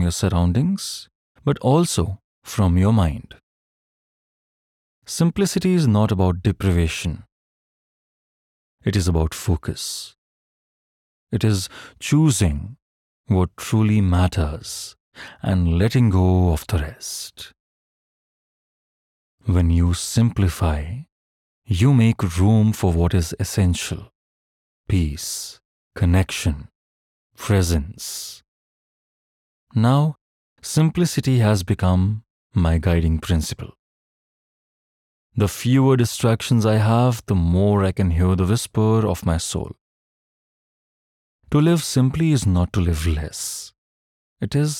your surroundings, but also from your mind. Simplicity is not about deprivation. It is about focus. It is choosing what truly matters and letting go of the rest. When you simplify, you make room for what is essential: peace, connection, presence. Now, simplicity has become my guiding principle. The fewer distractions I have, the more I can hear the whisper of my soul. To live simply is not to live less. It is